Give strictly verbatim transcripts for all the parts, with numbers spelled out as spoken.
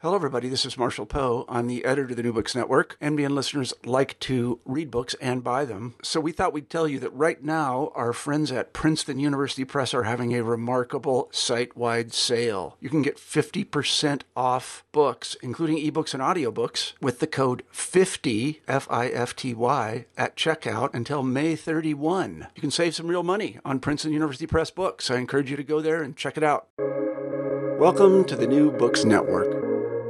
Hello, everybody. This is Marshall Poe. I'm the editor of the New Books Network. N B N listeners like to read books and buy them. So we thought we'd tell you that right now, our friends at Princeton University Press are having a remarkable site-wide sale. You can get fifty percent off books, including ebooks and audiobooks, with the code fifty, F I F T Y, at checkout until May thirty-first. You can save some real money on Princeton University Press books. I encourage you to go there and check it out. Welcome to the New Books Network.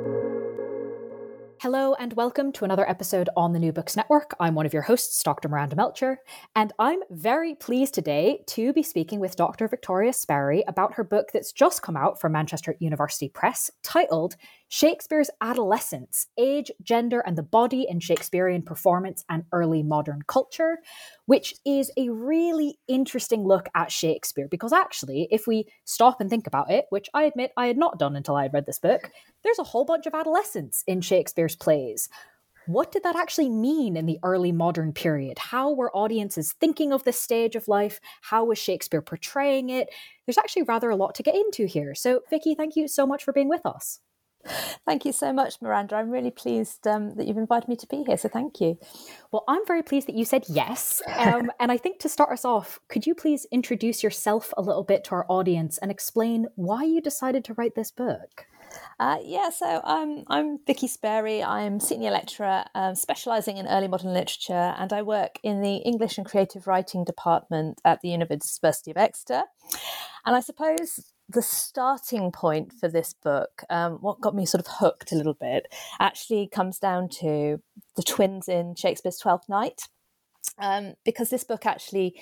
Hello and welcome to another episode on the New Books Network. I'm one of your hosts, Doctor Miranda Melcher, and I'm very pleased today to be speaking with Doctor Victoria Sperry about her book that's just come out from Manchester University Press, titled Shakespeare's Adolescence: Age, Gender and the Body in Shakespearean Performance and Early Modern Culture, which is a really interesting look at Shakespeare, because actually, if we stop and think about it, which I admit I had not done until I had read this book, there's a whole bunch of adolescence in Shakespeare's plays. What did that actually mean in the early modern period? How were audiences thinking of this stage of life? How was Shakespeare portraying it? There's actually rather a lot to get into here. So, Vicky, thank you so much for being with us. Thank you so much, Miranda. I'm really pleased um, that you've invited me to be here, so thank you. Well, I'm very pleased that you said yes. Um, and I think to start us off, could you please introduce yourself a little bit to our audience and explain why you decided to write this book? Uh, yeah, so um, I'm Vicky Sperry. I'm senior lecturer um, specialising in early modern literature, and I work in the English and Creative Writing department at the University of Exeter. And I suppose the starting point for this book, um, what got me sort of hooked a little bit, actually comes down to the twins in Shakespeare's Twelfth Night, um, because this book actually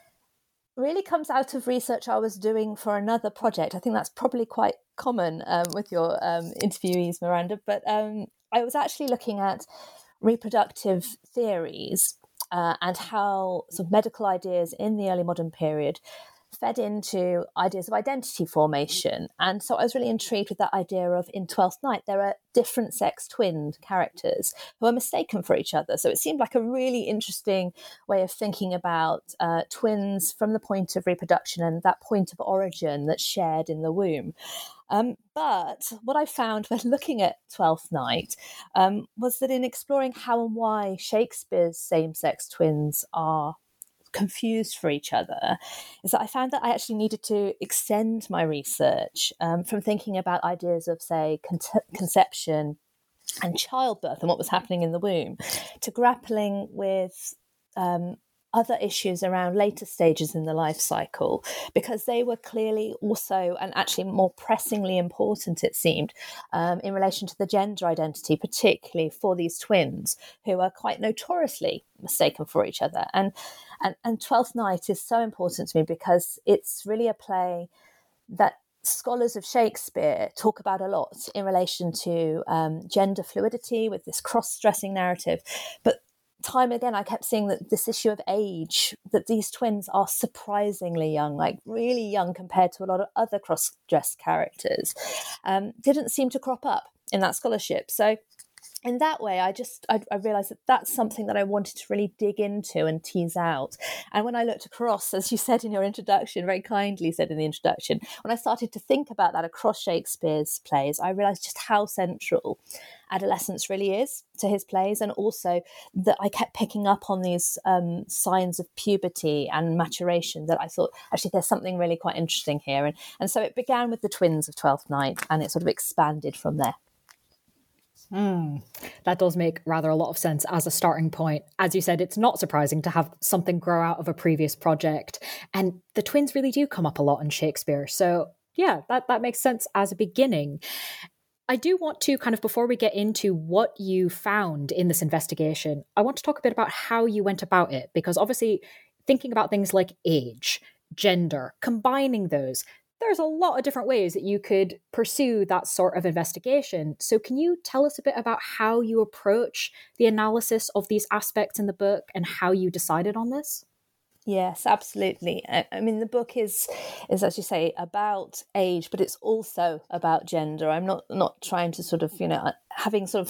really comes out of research I was doing for another project. I think that's probably quite common um, with your um, interviewees, Miranda, but um, I was actually looking at reproductive theories uh, and how sort of medical ideas in the early modern period fed into ideas of identity formation. And so I was really intrigued with that idea of, in Twelfth Night, there are different sex twinned characters who are mistaken for each other. So it seemed like a really interesting way of thinking about uh, twins from the point of reproduction and that point of origin that's shared in the womb. Um, but what I found when looking at Twelfth Night um, was that in exploring how and why Shakespeare's same-sex twins are confused for each other, is that I found that I actually needed to extend my research um, from thinking about ideas of, say, con- conception and childbirth and what was happening in the womb, to grappling with um, other issues around later stages in the life cycle, because they were clearly also, and actually more pressingly important, it seemed, um, in relation to the gender identity, particularly for these twins who are quite notoriously mistaken for each other. And and, and Twelfth Night is so important to me because it's really a play that scholars of Shakespeare talk about a lot in relation to um, gender fluidity with this cross-dressing narrative. But time and again, I kept seeing that this issue of age, that these twins are surprisingly young, like really young compared to a lot of other cross-dressed characters, um, didn't seem to crop up in that scholarship. So in that way, I just, I, I realised that that's something that I wanted to really dig into and tease out. And when I looked across, as you said in your introduction, very kindly said in the introduction, when I started to think about that across Shakespeare's plays, I realised just how central adolescence really is to his plays, and also that I kept picking up on these um, signs of puberty and maturation that I thought, actually, there's something really quite interesting here. And, and so it began with the twins of Twelfth Night, and it sort of expanded from there. Mm, that does make rather a lot of sense as a starting point. As you said, it's not surprising to have something grow out of a previous project. And the twins really do come up a lot in Shakespeare. So yeah, that, that makes sense as a beginning. I do want to kind of, before we get into what you found in this investigation, I want to talk a bit about how you went about it, because obviously thinking about things like age, gender, combining those, there's a lot of different ways that you could pursue that sort of investigation. So can you tell us a bit about how you approach the analysis of these aspects in the book and how you decided on this? Yes, absolutely. I, I mean, the book is, is, as you say, about age, but it's also about gender. I'm not not trying to sort of, you know, having sort of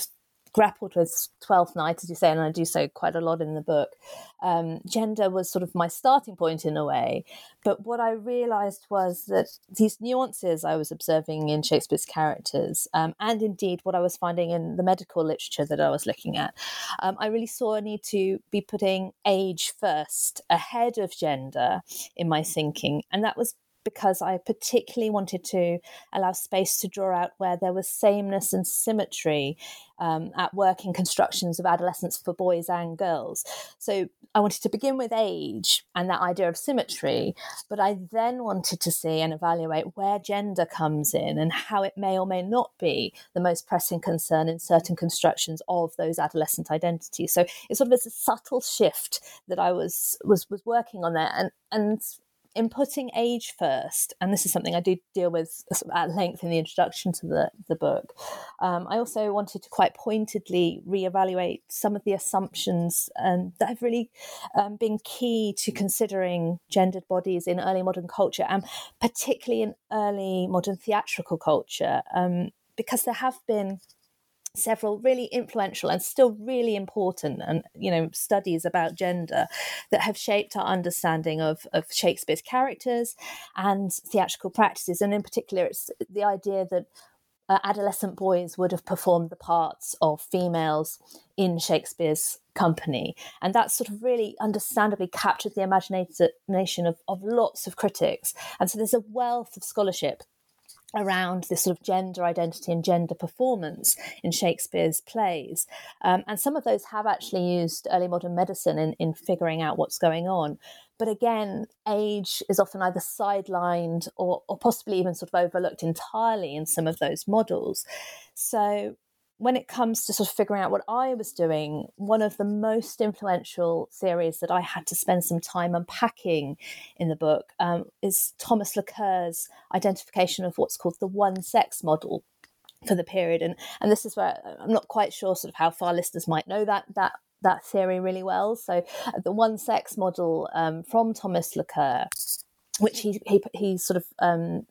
grappled with Twelfth Night, as you say, and I do so quite a lot in the book. Um, gender was sort of my starting point in a way. But what I realised was that these nuances I was observing in Shakespeare's characters, um, and indeed what I was finding in the medical literature that I was looking at, um, I really saw a need to be putting age first ahead of gender in my thinking. And that was because I particularly wanted to allow space to draw out where there was sameness and symmetry um, at work in constructions of adolescence for boys and girls. So I wanted to begin with age and that idea of symmetry, but I then wanted to see and evaluate where gender comes in and how it may or may not be the most pressing concern in certain constructions of those adolescent identities. So it's sort of a subtle shift that I was was was working on there, and and in putting age first, and this is something I do deal with at length in the introduction to the, the book, um, I also wanted to quite pointedly reevaluate some of the assumptions um, that have really um, been key to considering gendered bodies in early modern culture, and particularly in early modern theatrical culture, um, because there have been several really influential and still really important and you know studies about gender that have shaped our understanding of, of Shakespeare's characters and theatrical practices. And in particular, it's the idea that uh, adolescent boys would have performed the parts of females in Shakespeare's company. And that sort of really understandably captured the imagination of, of lots of critics. And so there's a wealth of scholarship around this sort of gender identity and gender performance in Shakespeare's plays. Um, and some of those have actually used early modern medicine in, in figuring out what's going on. But again, age is often either sidelined or, or possibly even sort of overlooked entirely in some of those models. So when it comes to sort of figuring out what I was doing, one of the most influential theories that I had to spend some time unpacking in the book um, is Thomas Laqueur's identification of what's called the one-sex model for the period. And and this is where I'm not quite sure sort of how far listeners might know that that that theory really well. So uh, the one-sex model um, from Thomas Laqueur, which he he, he sort of um,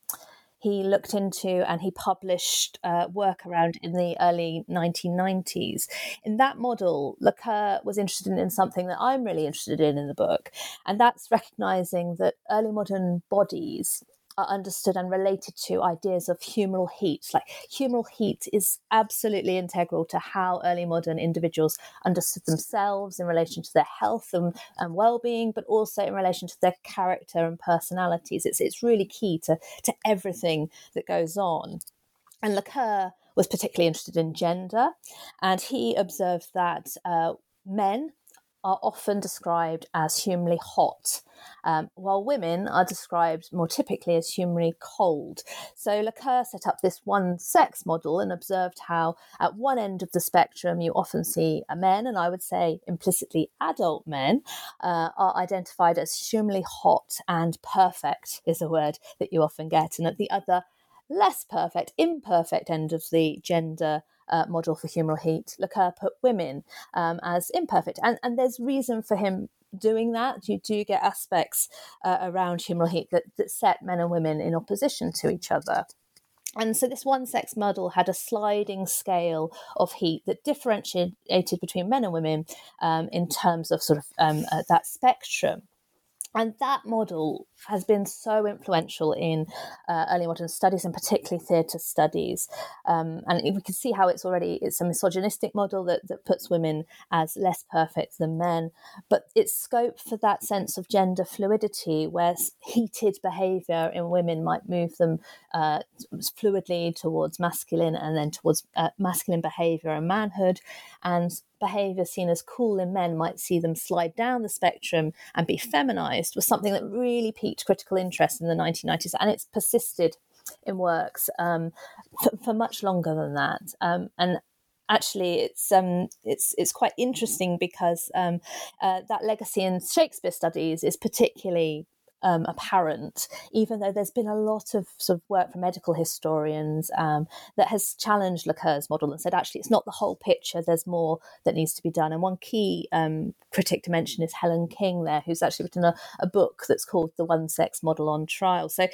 he looked into and he published uh, work around in the early nineteen nineties. In that model, Laqueur was interested in something that I'm really interested in in the book, and that's recognising that early modern bodies are understood and related to ideas of humoral heat. Like humoral heat is absolutely integral to how early modern individuals understood themselves in relation to their health and, and well-being, but also in relation to their character and personalities. It's it's really key to, to everything that goes on. And Laqueur was particularly interested in gender, and he observed that uh, men are often described as humanly hot, um, while women are described more typically as humanly cold. So Laqueur set up this one-sex model and observed how at one end of the spectrum you often see men, and I would say implicitly adult men, uh, are identified as humanly hot and perfect is a word that you often get, and at the other, less perfect, imperfect end of the gender Uh, model for humoral heat, Laqueur put women um, as imperfect. And, and there's reason for him doing that. You do get aspects uh, around humoral heat that, that set men and women in opposition to each other. And so this one-sex model had a sliding scale of heat that differentiated between men and women um, in terms of sort of um, uh, that spectrum. And that model has been so influential in uh, early modern studies, and particularly theatre studies. Um, and we can see how it's already, it's a misogynistic model that, that puts women as less perfect than men. But its scope for that sense of gender fluidity, where heated behaviour in women might move them uh, fluidly towards masculine and then towards uh, masculine behaviour and manhood, and behaviour seen as cool in men might see them slide down the spectrum and be feminised, was something that really piqued critical interest in the nineteen nineties, and it's persisted in works um, for, for much longer than that. Um, and actually, it's um, it's it's quite interesting because um, uh, that legacy in Shakespeare studies is particularly Um, apparent, even though there's been a lot of sort of work from medical historians um, that has challenged Laqueur's model and said, actually, it's not the whole picture. There's more that needs to be done. And one key um, critic to mention is Helen King there, who's actually written a, a book that's called The One-Sex Model on Trial. So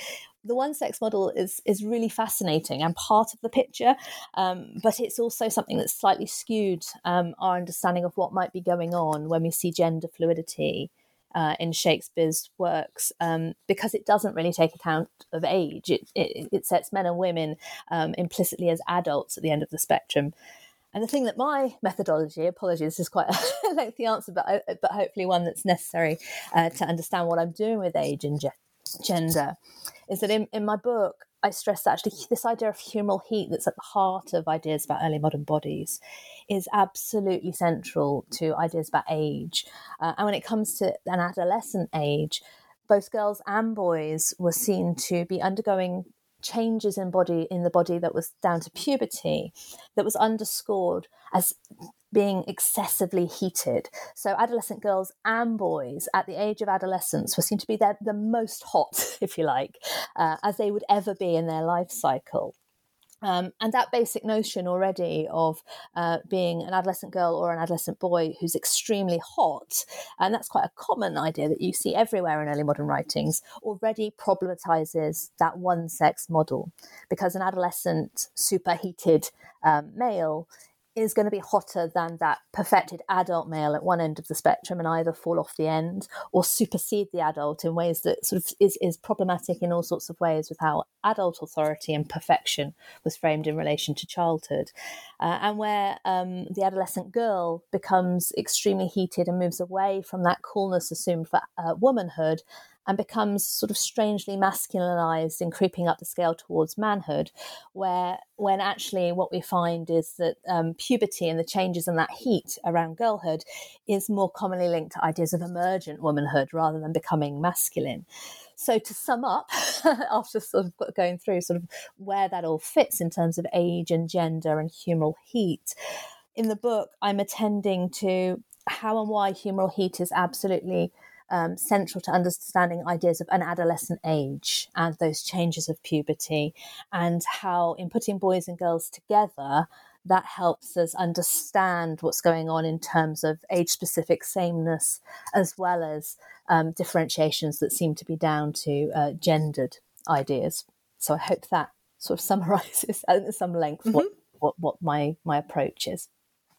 the one sex model is is really fascinating and part of the picture, um, but it's also something that's slightly skewed um, our understanding of what might be going on when we see gender fluidity uh, in Shakespeare's works, um, because it doesn't really take account of age. It, it, it sets men and women um, implicitly as adults at the end of the spectrum. And the thing that my methodology, apologies, this is quite a lengthy answer, but but hopefully one that's necessary uh, to understand what I'm doing with age and ge- gender, is that in, in my book, I stress that actually this idea of humoral heat that's at the heart of ideas about early modern bodies is absolutely central to ideas about age. Uh, and when it comes to an adolescent age, both girls and boys were seen to be undergoing changes in body in the body that was down to puberty, that was underscored as being excessively heated. So adolescent girls and boys at the age of adolescence were seen to be the, the most hot, if you like, uh, as they would ever be in their life cycle. Um, and that basic notion already of uh, being an adolescent girl or an adolescent boy who's extremely hot, and that's quite a common idea that you see everywhere in early modern writings, already problematizes that one-sex model, because an adolescent superheated um, male is going to be hotter than that perfected adult male at one end of the spectrum and either fall off the end or supersede the adult in ways that sort of is, is problematic in all sorts of ways with how adult authority and perfection was framed in relation to childhood. Uh, and where um, the adolescent girl becomes extremely heated and moves away from that coolness assumed for uh, womanhood and becomes sort of strangely masculinized and creeping up the scale towards manhood, where when actually what we find is that um, puberty and the changes in that heat around girlhood is more commonly linked to ideas of emergent womanhood rather than becoming masculine. So to sum up, after sort of going through sort of where that all fits in terms of age and gender and humoral heat, in the book I'm attending to how and why humoral heat is absolutely Um, central to understanding ideas of an adolescent age and those changes of puberty, and how in putting boys and girls together, that helps us understand what's going on in terms of age-specific sameness, as well as um, differentiations that seem to be down to uh, gendered ideas. So I hope that sort of summarises at some length mm-hmm. what, what, what my, my approach is.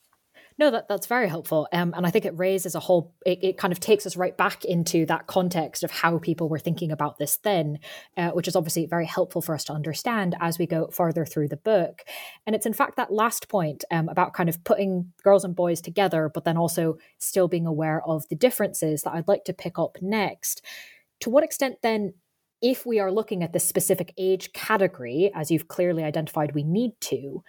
No, that, that's very helpful. Um, and I think it raises a whole, it, it kind of takes us right back into that context of how people were thinking about this then, uh, which is obviously very helpful for us to understand as we go further through the book. And it's in fact that last point um, about kind of putting girls and boys together, but then also still being aware of the differences that I'd like to pick up next. To what extent then, if we are looking at this specific age category, as you've clearly identified we need to,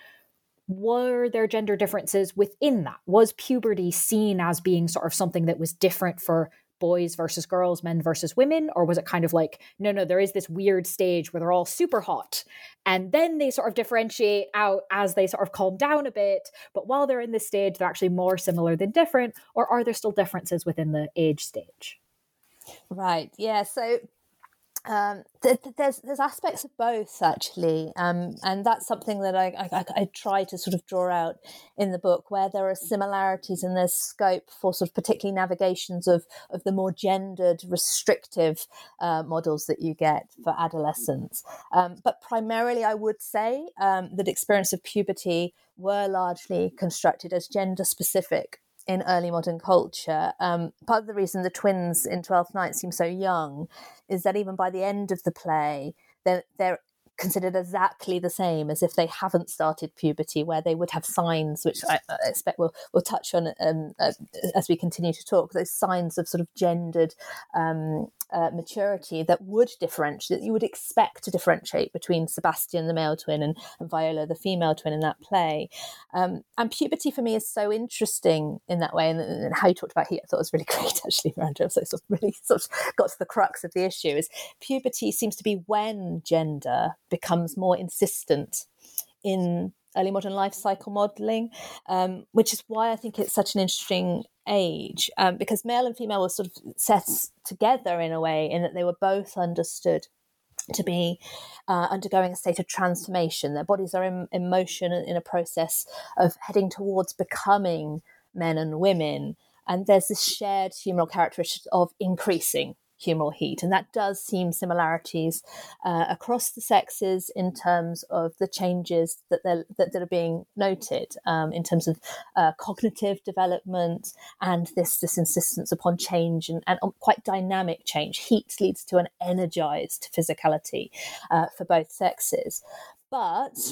were there gender differences within that? Was puberty seen as being sort of something that was different for boys versus girls, men versus women? Or was it kind of like, no, no, there is this weird stage where they're all super hot and then they sort of differentiate out as they sort of calm down a bit. But while they're in this stage, they're actually more similar than different. Or are there still differences within the age stage? Right. Yeah. So Um, th- th- there's there's aspects of both actually, um, and that's something that I, I I try to sort of draw out in the book, where there are similarities and there's scope for sort of particularly navigations of of the more gendered, restrictive uh, models that you get for adolescents. Um, but primarily, I would say um, that experience of puberty were largely constructed as gender specific in early modern culture. Um, part of the reason the twins in Twelfth Night seem so young is that even by the end of the play, they're, they're considered exactly the same as if they haven't started puberty, where they would have signs, which I, I expect we'll, we'll touch on um, uh, as we continue to talk, those signs of sort of gendered um, uh, maturity that would differentiate, that you would expect to differentiate between Sebastian, the male twin, and, and Viola, the female twin in that play. Um, and puberty for me is so interesting in that way, and, and how you talked about heat, I thought was really great actually, Miranda. So sort of really sort of got to the crux of the issue, is puberty seems to be when gender becomes more insistent in early modern life cycle modelling, um, which is why I think it's such an interesting age, um, because male and female were sort of set together in a way in that they were both understood to be uh, undergoing a state of transformation. Their bodies are in, in motion in a process of heading towards becoming men and women. And there's this shared humoral characteristic of increasing humoral heat. And that does seem similarities uh, across the sexes in terms of the changes that, that, that are being noted um, in terms of uh, cognitive development and this, this insistence upon change and, and quite dynamic change. Heat leads to an energized physicality uh, for both sexes. But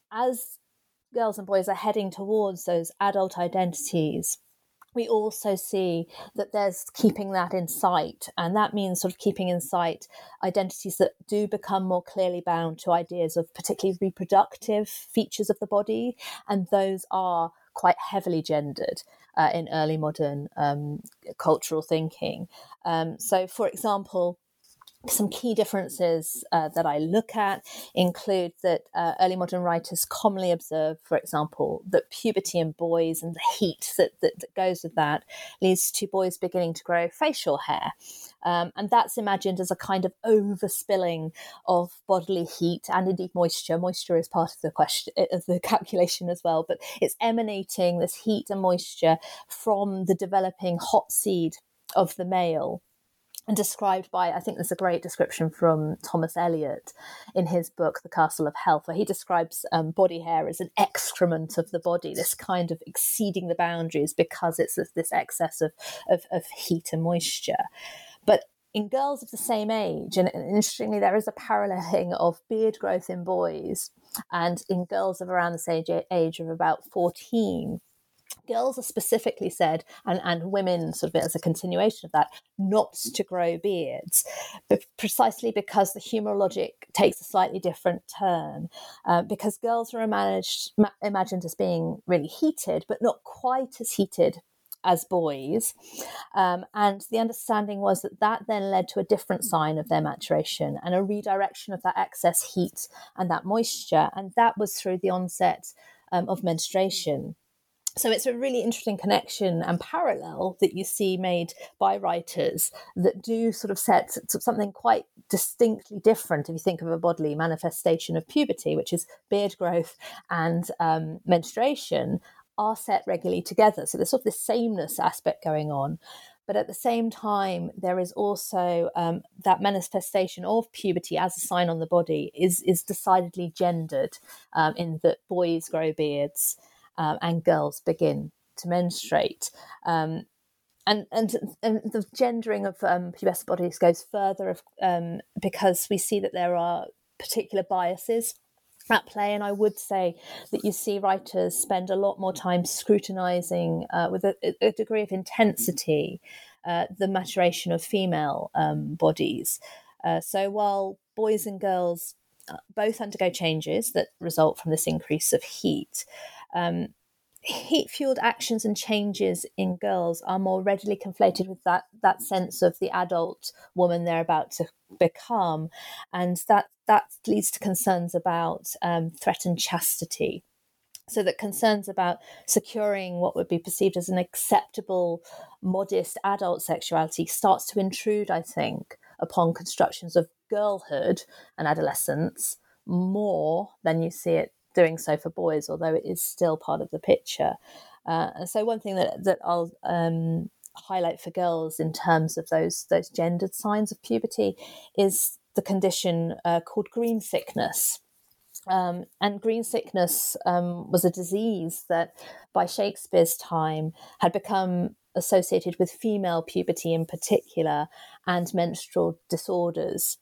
as girls and boys are heading towards those adult identities, we also see that there's keeping that in sight. And that means sort of keeping in sight identities that do become more clearly bound to ideas of particularly reproductive features of the body. And those are quite heavily gendered uh, in early modern um, cultural thinking. Um, so, for example, some key differences uh, that I look at include that uh, early modern writers commonly observe, for example, that puberty in boys and the heat that, that, that goes with that leads to boys beginning to grow facial hair. Um, and that's imagined as a kind of overspilling of bodily heat and indeed moisture. Moisture is part of the question, of the calculation as well, but it's emanating this heat and moisture from the developing hot seed of the male. And described by, I think there's a great description from Thomas Eliot in his book, The Castle of Health, where he describes um, body hair as an excrement of the body, this kind of exceeding the boundaries because it's this, this excess of, of, of heat and moisture. But in girls of the same age, and interestingly, there is a paralleling of beard growth in boys, and in girls of around the same age of about fourteen, girls are specifically said, and, and women sort of as a continuation of that, not to grow beards, but precisely because the humoral logic takes a slightly different turn, uh, because girls are managed, ma- imagined as being really heated, but not quite as heated as boys. Um, and the understanding was that that then led to a different sign of their maturation and a redirection of that excess heat and that moisture. And that was through the onset um, of menstruation. So it's a really interesting connection and parallel that you see made by writers that do sort of set something quite distinctly different if you think of a bodily manifestation of puberty, which is beard growth and um, menstruation, are set regularly together. So there's sort of this sameness aspect going on. But at the same time, there is also um, that manifestation of puberty as a sign on the body is, is decidedly gendered um, in that boys grow beards Um, and girls begin to menstruate. Um, and, and and the gendering of um, pubescent bodies goes further um, because we see that there are particular biases at play. And I would say that you see writers spend a lot more time scrutinising uh, with a, a degree of intensity uh, the maturation of female um, bodies. Uh, so while boys and girls uh, both undergo changes that result from this increase of heat, Um, heat-fueled actions and changes in girls are more readily conflated with that that sense of the adult woman they're about to become, and that that leads to concerns about um, threatened chastity. So that concerns about securing what would be perceived as an acceptable, modest adult sexuality starts to intrude, I think, upon constructions of girlhood and adolescence more than you see it doing so for boys, although it is still part of the picture. Uh, and so one thing that, that I'll um, highlight for girls in terms of those, those gendered signs of puberty is the condition uh, called green sickness. Um, and green sickness um, was a disease that by Shakespeare's time had become associated with female puberty in particular and menstrual disorders.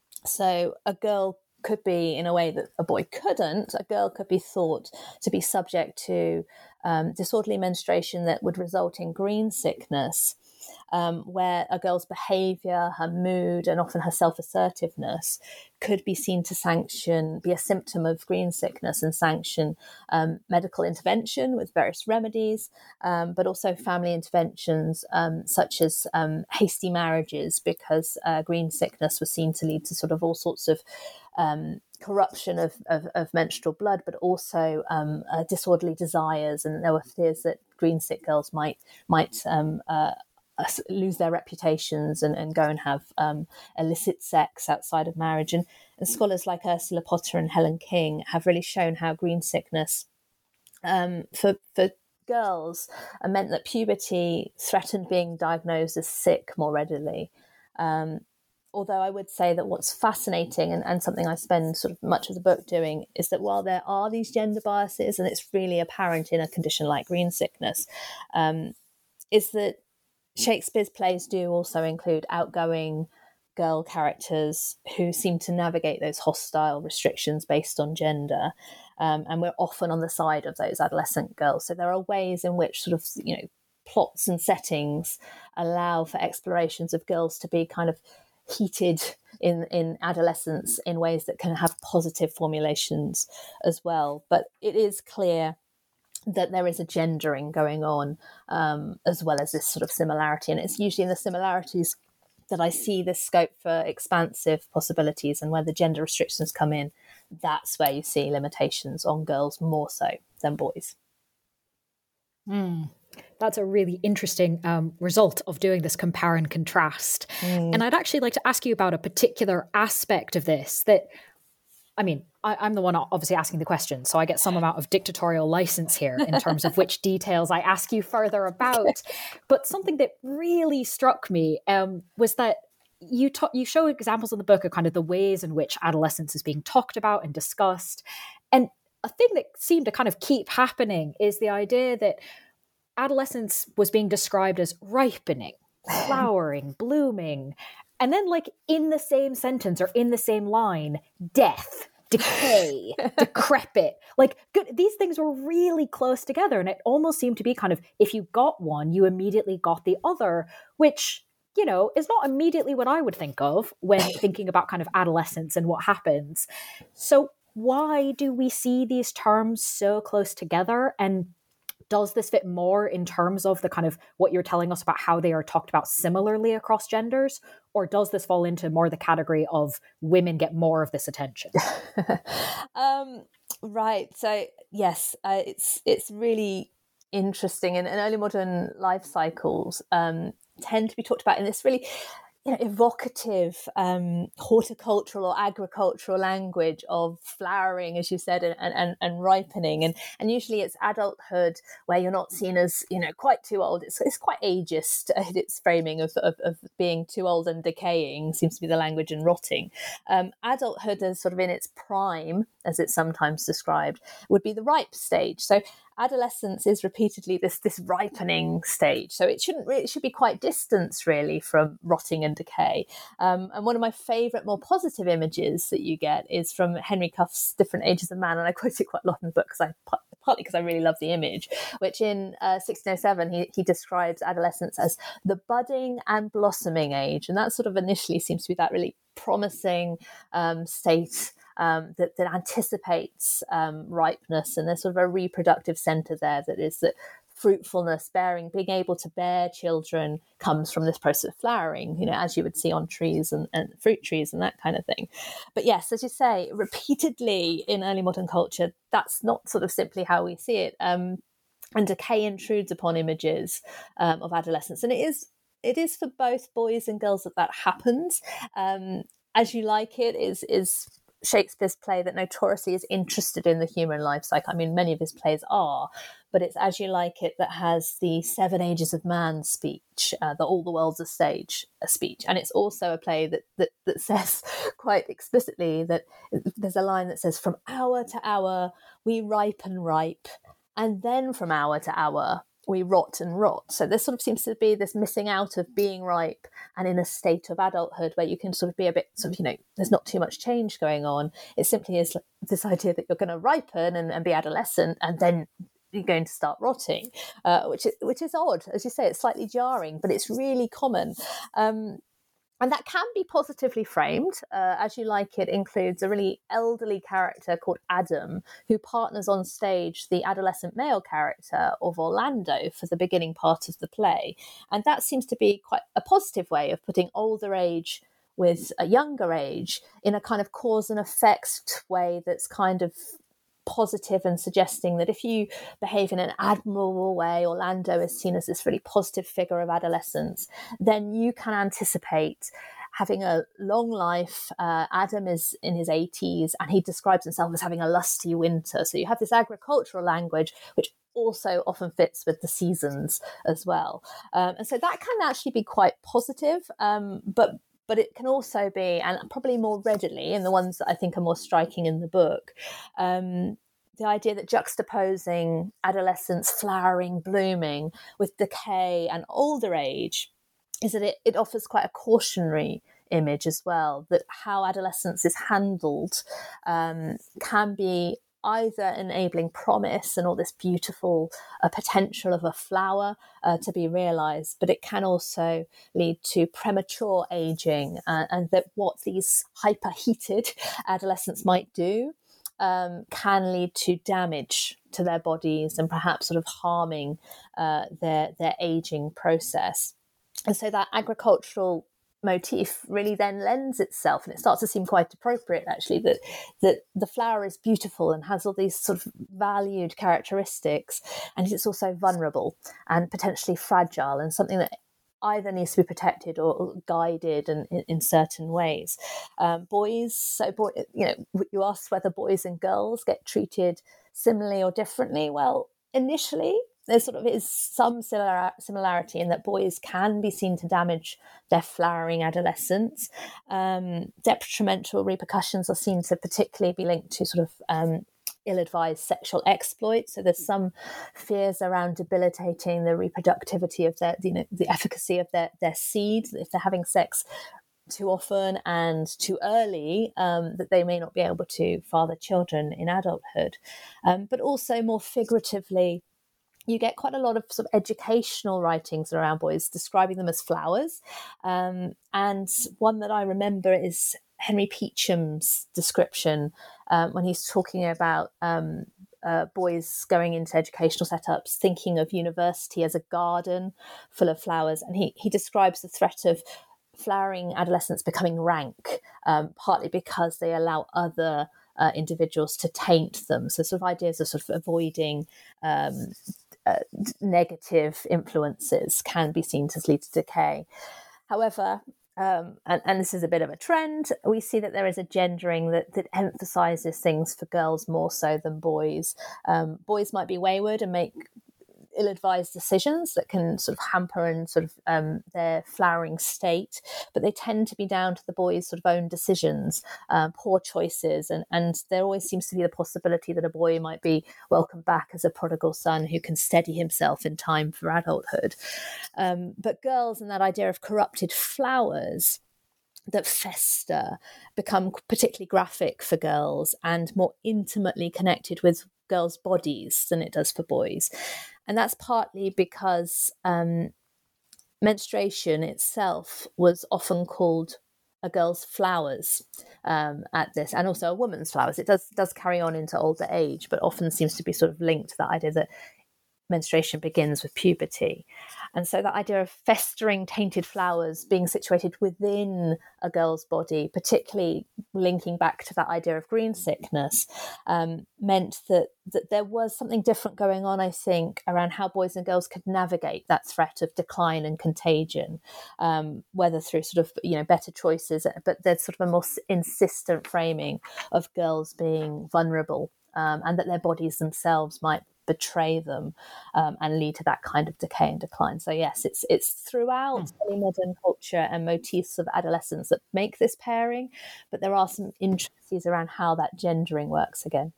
So a girl could be, in a way that a boy couldn't, a girl could be thought to be subject to um, disorderly menstruation that would result in green sickness, um, where a girl's behaviour, her mood, and often her self-assertiveness could be seen to sanction, be a symptom of green sickness and sanction um, medical intervention with various remedies, um, but also family interventions um, such as um, hasty marriages, because uh, green sickness was seen to lead to sort of all sorts of um, corruption of, of, of menstrual blood, but also um, uh, disorderly desires. And there were fears that green sick girls might might um, uh, lose their reputations and, and go and have um, illicit sex outside of marriage. And, and scholars like Ursula Potter and Helen King have really shown how green sickness um, for for girls uh, meant that puberty threatened being diagnosed as sick more readily. Um, although I would say that what's fascinating and, and something I spend sort of much of the book doing is that while there are these gender biases, and it's really apparent in a condition like green sickness, um, is that Shakespeare's plays do also include outgoing girl characters who seem to navigate those hostile restrictions based on gender. Um, and we're often on the side of those adolescent girls. So there are ways in which sort of, you know, plots and settings allow for explorations of girls to be kind of heated in, in adolescence in ways that can have positive formulations as well. But it is clear that there is a gendering going on, um, as well as this sort of similarity. And it's usually in the similarities that I see this scope for expansive possibilities, and where the gender restrictions come in, that's where you see limitations on girls more so than boys. Mm. That's a really interesting um, result of doing this compare and contrast. Mm. And I'd actually like to ask you about a particular aspect of this that, I mean, I, I'm the one obviously asking the question, so I get some amount of dictatorial license here in terms of which details I ask you further about. But something that really struck me um, was that you ta- you show examples in the book of kind of the ways in which adolescence is being talked about and discussed. And a thing that seemed to kind of keep happening is the idea that adolescence was being described as ripening, flowering, blooming. And then, like, in the same sentence or in the same line, death, decay, decrepit. Like, good, these things were really close together. And it almost seemed to be kind of, if you got one, you immediately got the other, which, you know, is not immediately what I would think of when thinking about kind of adolescence and what happens. So why do we see these terms so close together? And does this fit more in terms of the kind of what you're telling us about how they are talked about similarly across genders? Or does this fall into more the category of women get more of this attention? um, right. So, yes, uh, it's it's really interesting. And, and early modern life cycles um, tend to be talked about in this really, you know, evocative um, horticultural or agricultural language of flowering, as you said, and, and, and ripening. And, and usually it's adulthood where you're not seen as, you know, quite too old. It's, it's quite ageist in its framing of, of, of being too old and decaying, seems to be the language, and rotting. Um, adulthood is sort of in its prime, as it's sometimes described, would be the ripe stage. So adolescence is repeatedly this this ripening stage, so it shouldn't really, it should be quite distanced really from rotting and decay. Um, and one of my favourite, more positive images that you get is from Henry Cuff's Different Ages of Man, and I quote it quite a lot in the book because I partly because I really love the image, which in uh, sixteen oh seven he he describes adolescence as the budding and blossoming age, and that sort of initially seems to be that really promising um, state. Um, that, that anticipates um, ripeness, and there's sort of a reproductive centre there that is that fruitfulness, bearing, being able to bear children comes from this process of flowering, you know, as you would see on trees and, and fruit trees and that kind of thing. But yes, as you say, repeatedly in early modern culture, that's not sort of simply how we see it. Um, and decay intrudes upon images um, of adolescence, and it is it is for both boys and girls that that happens. Um, As You Like It is is Shakespeare's play that notoriously is interested in the human life cycle. I mean, many of his plays are, but it's As You Like It that has the Seven Ages of Man speech, uh, the All the World's a Stage a speech. And it's also a play that, that that says quite explicitly that there's a line that says, from hour to hour we ripen ripe, and then from hour to hour we rot and rot. So there sort of seems to be this missing out of being ripe and in a state of adulthood where you can sort of be a bit sort of, you know, there's not too much change going on. It simply is like this idea that you're going to ripen and, and be adolescent, and then you're going to start rotting, uh, which is, which is odd. As you say, it's slightly jarring, but it's really common. Um, And that can be positively framed. Uh, As You Like It includes a really elderly character called Adam, who partners on stage the adolescent male character of Orlando for the beginning part of the play. And that seems to be quite a positive way of putting older age with a younger age in a kind of cause and effect way that's kind of positive, and suggesting that if you behave in an admirable way, Orlando is seen as this really positive figure of adolescence, then you can anticipate having a long life. Uh, Adam is in his eighties and he describes himself as having a lusty winter. So you have this agricultural language which also often fits with the seasons as well. Um, and so that can actually be quite positive, um, but but it can also be, and probably more readily in the ones that I think are more striking in the book, um, the idea that juxtaposing adolescence, flowering, blooming with decay and older age is that it, it offers quite a cautionary image as well, that how adolescence is handled um, can be either enabling promise and all this beautiful uh, potential of a flower uh, to be realized, but it can also lead to premature aging, uh, and that what these hyperheated adolescents might do um, can lead to damage to their bodies and perhaps sort of harming uh, their their aging process. And so that agricultural motif really then lends itself, and it starts to seem quite appropriate actually, that that the flower is beautiful and has all these sort of valued characteristics, and it's also vulnerable and potentially fragile and something that either needs to be protected or guided in, in, in certain ways. Um, boys, so boy, you know, you asked whether boys and girls get treated similarly or differently. Well, initially, there sort of is some similar, similarity in that boys can be seen to damage their flowering adolescence. Um, detrimental repercussions are seen to particularly be linked to sort of um, ill-advised sexual exploit. So there's some fears around debilitating the reproductivity of their, you know, the efficacy of their, their seed. If they're having sex too often and too early, um, that they may not be able to father children in adulthood. Um, but also more figuratively, you get quite a lot of sort of educational writings around boys describing them as flowers. Um, and one that I remember is Henry Peacham's description um, when he's talking about um, uh, boys going into educational setups, thinking of university as a garden full of flowers. And he, he describes the threat of flowering adolescents becoming rank, um, partly because they allow other uh, individuals to taint them. So sort of ideas of sort of avoiding um, Uh, negative influences can be seen to lead to decay. However, um, and, and this is a bit of a trend, we see that there is a gendering that, that emphasizes things for girls more so than boys. Um, boys might be wayward and make ill-advised decisions that can sort of hamper and sort of um, their flowering state, but they tend to be down to the boys' sort of own decisions, um, poor choices, and, and there always seems to be the possibility that a boy might be welcomed back as a prodigal son who can steady himself in time for adulthood. Um, but girls and that idea of corrupted flowers that fester become particularly graphic for girls and more intimately connected with girls' bodies than it does for boys. And that's partly because um, menstruation itself was often called a girl's flowers um, at this, and also a woman's flowers. It does does carry on into older age, but often seems to be sort of linked to that idea that menstruation begins with puberty. And so that idea of festering tainted flowers being situated within a girl's body, particularly linking back to that idea of green sickness, um, meant that, that there was something different going on, I think, around how boys and girls could navigate that threat of decline and contagion, um, whether through sort of, you know, better choices, but there's sort of a more insistent framing of girls being vulnerable, um, and that their bodies themselves might betray them um, and lead to that kind of decay and decline. So yes, it's it's throughout mm. early modern culture and motifs of adolescence that make this pairing, but there are some intricacies around how that gendering works again.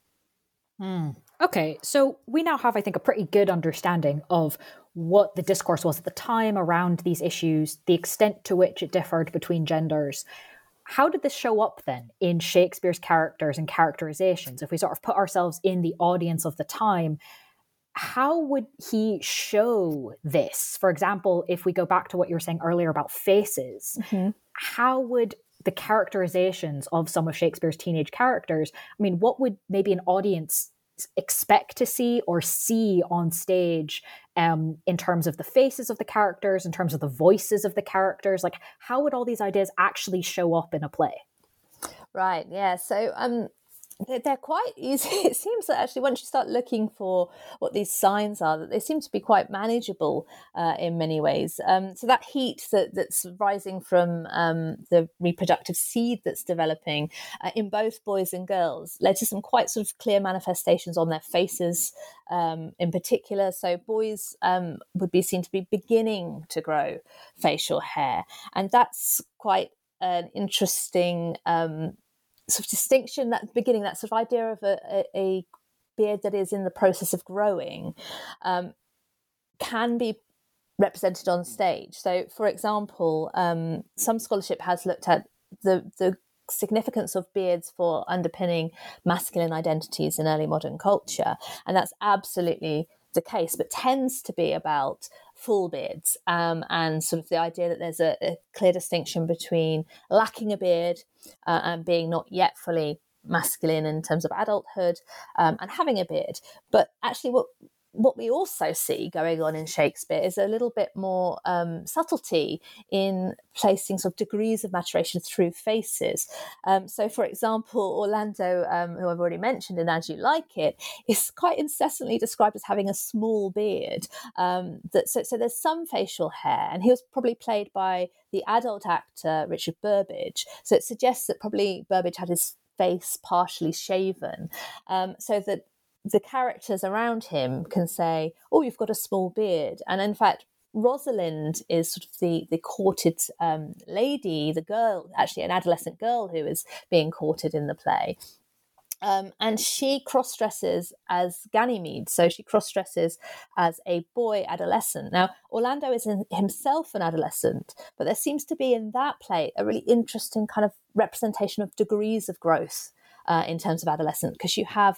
Mm. Okay, so we now have, I think, a pretty good understanding of what the discourse was at the time around these issues, the extent to which it differed between genders. How did this show up then in Shakespeare's characters and characterizations? If we sort of put ourselves in the audience of the time, how would he show this? For example, if we go back to what you were saying earlier about faces, mm-hmm. how would the characterizations of some of Shakespeare's teenage characters, I mean, what would maybe an audience expect to see or see on stage um, in terms of the faces of the characters, in terms of the voices of the characters? Like, how would all these ideas actually show up in a play? Right, yeah. So um, they're quite easy. It seems that actually once you start looking for what these signs are, that they seem to be quite manageable uh, in many ways. Um, so that heat that, that's rising from um, the reproductive seed that's developing uh, in both boys and girls led to some quite sort of clear manifestations on their faces um, in particular. So boys um, would be seen to be beginning to grow facial hair. And that's quite an interesting um sort of distinction, that beginning, that sort of idea of a, a, a beard that is in the process of growing um, can be represented on stage. So, for example, um, some scholarship has looked at the, the significance of beards for underpinning masculine identities in early modern culture, and that's absolutely the case, but tends to be about full beards um, and sort of the idea that there's a, a clear distinction between lacking a beard uh, and being not yet fully masculine in terms of adulthood um, and having a beard. But actually what what we also see going on in Shakespeare is a little bit more um, subtlety in placing sort of degrees of maturation through faces. Um, so, for example, Orlando, um, who I've already mentioned in As You Like It, is quite incessantly described as having a small beard. Um, that, so, so there's some facial hair, and he was probably played by the adult actor Richard Burbage. So it suggests that probably Burbage had his face partially shaven, um, so that the characters around him can say, oh, you've got a small beard. And in fact, Rosalind is sort of the, the courted um, lady, the girl, actually an adolescent girl who is being courted in the play. Um, and she cross-dresses as Ganymede. So she cross-dresses as a boy adolescent. Now, Orlando is in himself an adolescent, but there seems to be in that play a really interesting kind of representation of degrees of growth uh, in terms of adolescence, because you have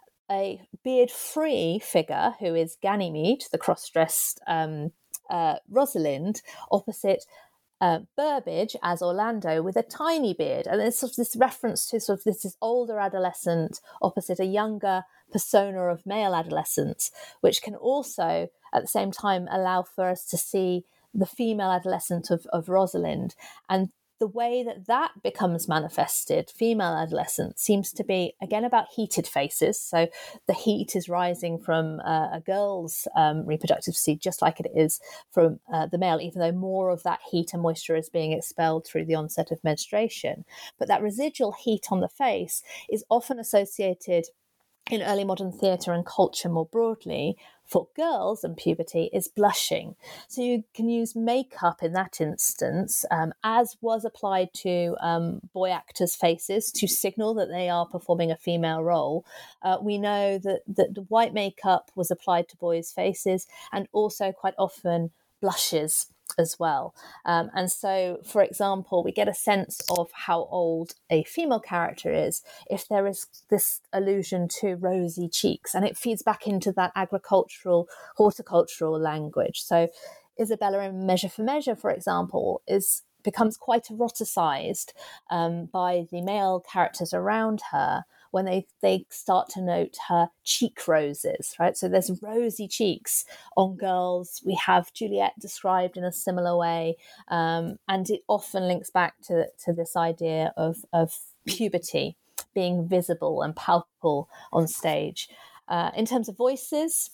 a beard-free figure who is Ganymede, the cross-dressed um, uh, Rosalind, opposite uh, Burbage as Orlando with a tiny beard. And there's sort of this reference to sort of this, this older adolescent opposite a younger persona of male adolescence, which can also, at the same time, allow for us to see the female adolescent of, of Rosalind. And the way that that becomes manifested, female adolescence, seems to be, again, about heated faces. So the heat is rising from uh, a girl's um, reproductive seed, just like it is from uh, the male, even though more of that heat and moisture is being expelled through the onset of menstruation. But that residual heat on the face is often associated in early modern theatre and culture more broadly for girls and puberty is blushing. So you can use makeup in that instance, um, as was applied to um, boy actors' faces to signal that they are performing a female role. Uh, we know that, that the white makeup was applied to boys' faces and also quite often blushes as well. Um, and so, for example, we get a sense of how old a female character is if there is this allusion to rosy cheeks, and it feeds back into that agricultural, horticultural language. So Isabella in Measure for Measure, for example, is becomes quite eroticized um, by the male characters around her when they, they start to note her cheek roses, right? So there's rosy cheeks on girls. We have Juliet described in a similar way. Um, and it often links back to, to this idea of, of puberty being visible and palpable on stage. Uh, in terms of voices,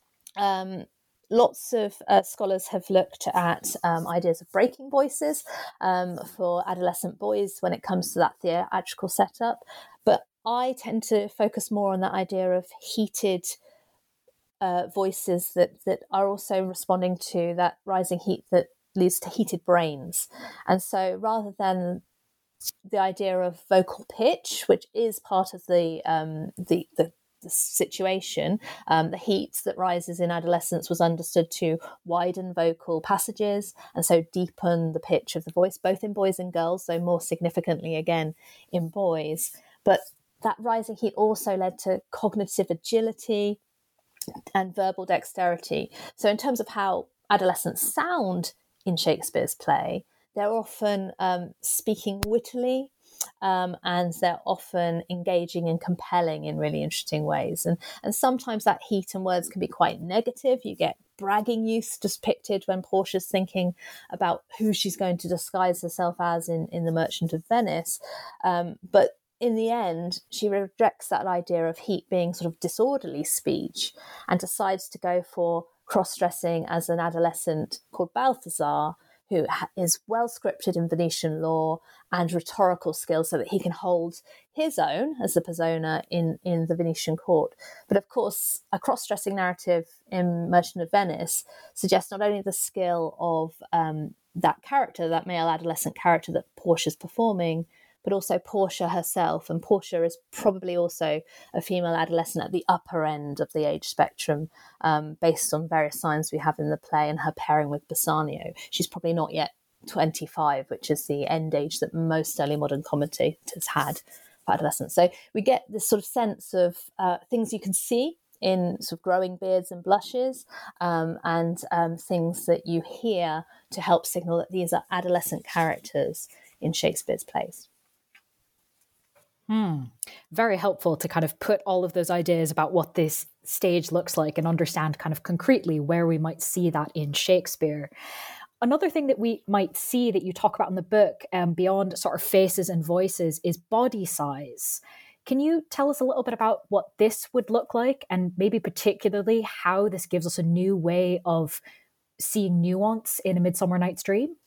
um, Lots of uh, scholars have looked at um, ideas of breaking voices um, for adolescent boys when it comes to that theatrical setup. But I tend to focus more on that idea of heated uh, voices that, that are also responding to that rising heat that leads to heated brains. And so rather than the idea of vocal pitch, which is part of the um, the, the the situation, um, the heat that rises in adolescence was understood to widen vocal passages and so deepen the pitch of the voice, both in boys and girls, so more significantly again in boys. But that rising heat also led to cognitive agility and verbal dexterity. So in terms of how adolescents sound in Shakespeare's play, they're often um, speaking wittily, Um, and they're often engaging and compelling in really interesting ways. And, and sometimes that heat and words can be quite negative. You get bragging youth depicted when Portia's thinking about who she's going to disguise herself as in, in The Merchant of Venice. Um, but in the end, she rejects that idea of heat being sort of disorderly speech and decides to go for cross-dressing as an adolescent called Balthazar, who is well scripted in Venetian law and rhetorical skills so that he can hold his own as a persona in, in the Venetian court. But of course, a cross-dressing narrative in Merchant of Venice suggests not only the skill of um, that character, that male adolescent character that Portia's performing, but also Portia herself. And Portia is probably also a female adolescent at the upper end of the age spectrum, um, based on various signs we have in the play and her pairing with Bassanio. She's probably not yet twenty-five, which is the end age that most early modern commentators had for adolescents. So we get this sort of sense of uh, things you can see in sort of growing beards and blushes, um, and um, things that you hear to help signal that these are adolescent characters in Shakespeare's plays. Hmm. Very helpful to kind of put all of those ideas about what this stage looks like and understand kind of concretely where we might see that in Shakespeare. Another thing that we might see that you talk about in the book, um, beyond sort of faces and voices, is body size. Can you tell us a little bit about what this would look like, and maybe particularly how this gives us a new way of seeing nuance in A Midsummer Night's Dream?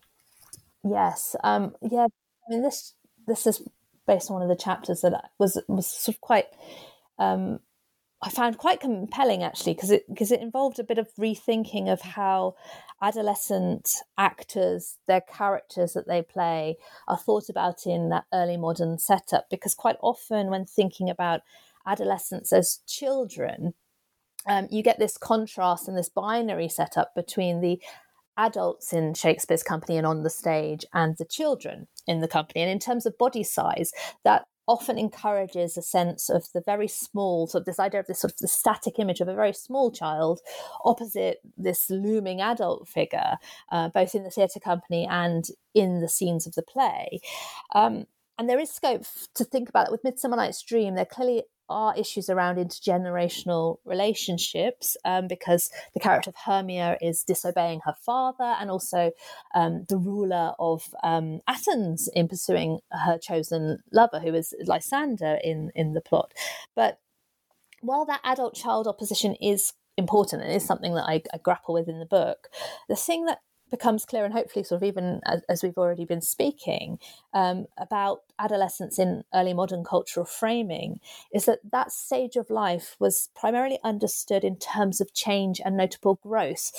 Yes. Um, yeah. I mean, this this is based on one of the chapters that was was sort of quite, um, I found quite compelling actually, because it because it involved a bit of rethinking of how adolescent actors, their characters that they play, are thought about in that early modern setup. Because quite often, when thinking about adolescents as children, um, you get this contrast and this binary setup between the adults in Shakespeare's company and on the stage and the children in the company. And in terms of body size, that often encourages a sense of the very small, sort of this idea of this sort of the static image of a very small child opposite this looming adult figure, uh, both in the theatre company and in the scenes of the play. Um, and there is scope to think about it with Midsummer Night's Dream. There clearly are issues around intergenerational relationships, um, because the character of Hermia is disobeying her father, and also um, the ruler of um, Athens in pursuing her chosen lover, who is Lysander in, in the plot. But while that adult-child opposition is important and is something that I, I grapple with in the book, the thing that becomes clear, and hopefully sort of even as, as we've already been speaking um, about adolescence in early modern cultural framing, is that that stage of life was primarily understood in terms of change and notable growth.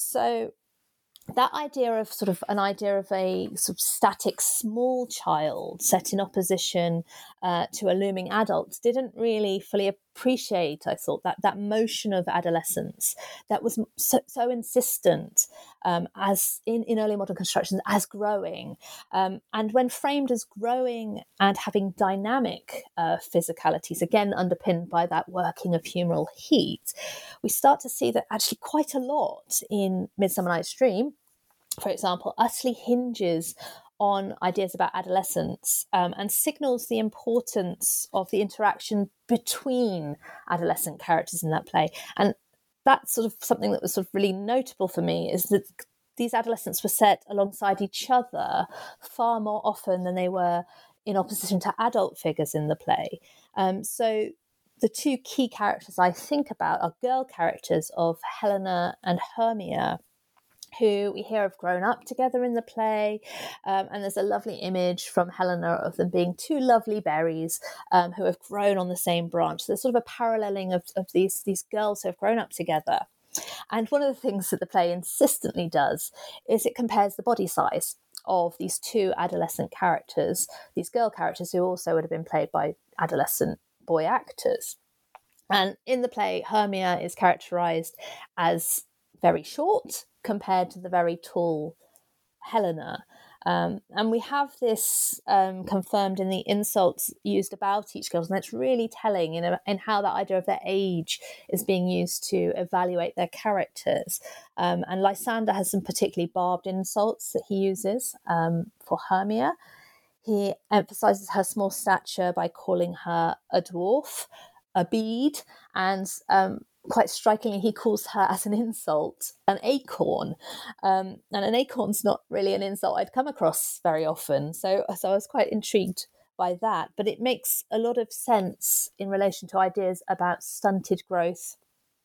So that idea of sort of an idea of a sort of static small child set in opposition uh, to a looming adult didn't really fully appreciate, I thought, that that motion of adolescence that was so, so insistent um, as in, in early modern constructions as growing. Um, and when framed as growing and having dynamic uh, physicalities, again underpinned by that working of humoral heat, we start to see that actually quite a lot in Midsummer Night's Dream, for example, utterly hinges on ideas about adolescence, um, and signals the importance of the interaction between adolescent characters in that play. And that's sort of something that was sort of really notable for me, is that these adolescents were set alongside each other far more often than they were in opposition to adult figures in the play. Um, so the two key characters I think about are girl characters of Helena and Hermia, who we hear have grown up together in the play. Um, and there's a lovely image from Helena of them being two lovely berries um, who have grown on the same branch. So there's sort of a paralleling of, of these, these girls who have grown up together. And one of the things that the play insistently does is it compares the body size of these two adolescent characters, these girl characters who also would have been played by adolescent boy actors. And in the play, Hermia is characterized as very short compared to the very tall Helena. Um, and we have this um, confirmed in the insults used about each girl, and that's really telling in, a, in how that idea of their age is being used to evaluate their characters. Um, and Lysander has some particularly barbed insults that he uses um, for Hermia. He emphasizes her small stature by calling her a dwarf, a bead, and um, quite strikingly, he calls her, as an insult, an acorn. Um, and an acorn's not really an insult I'd come across very often. So, so I was quite intrigued by that, but it makes a lot of sense in relation to ideas about stunted growth,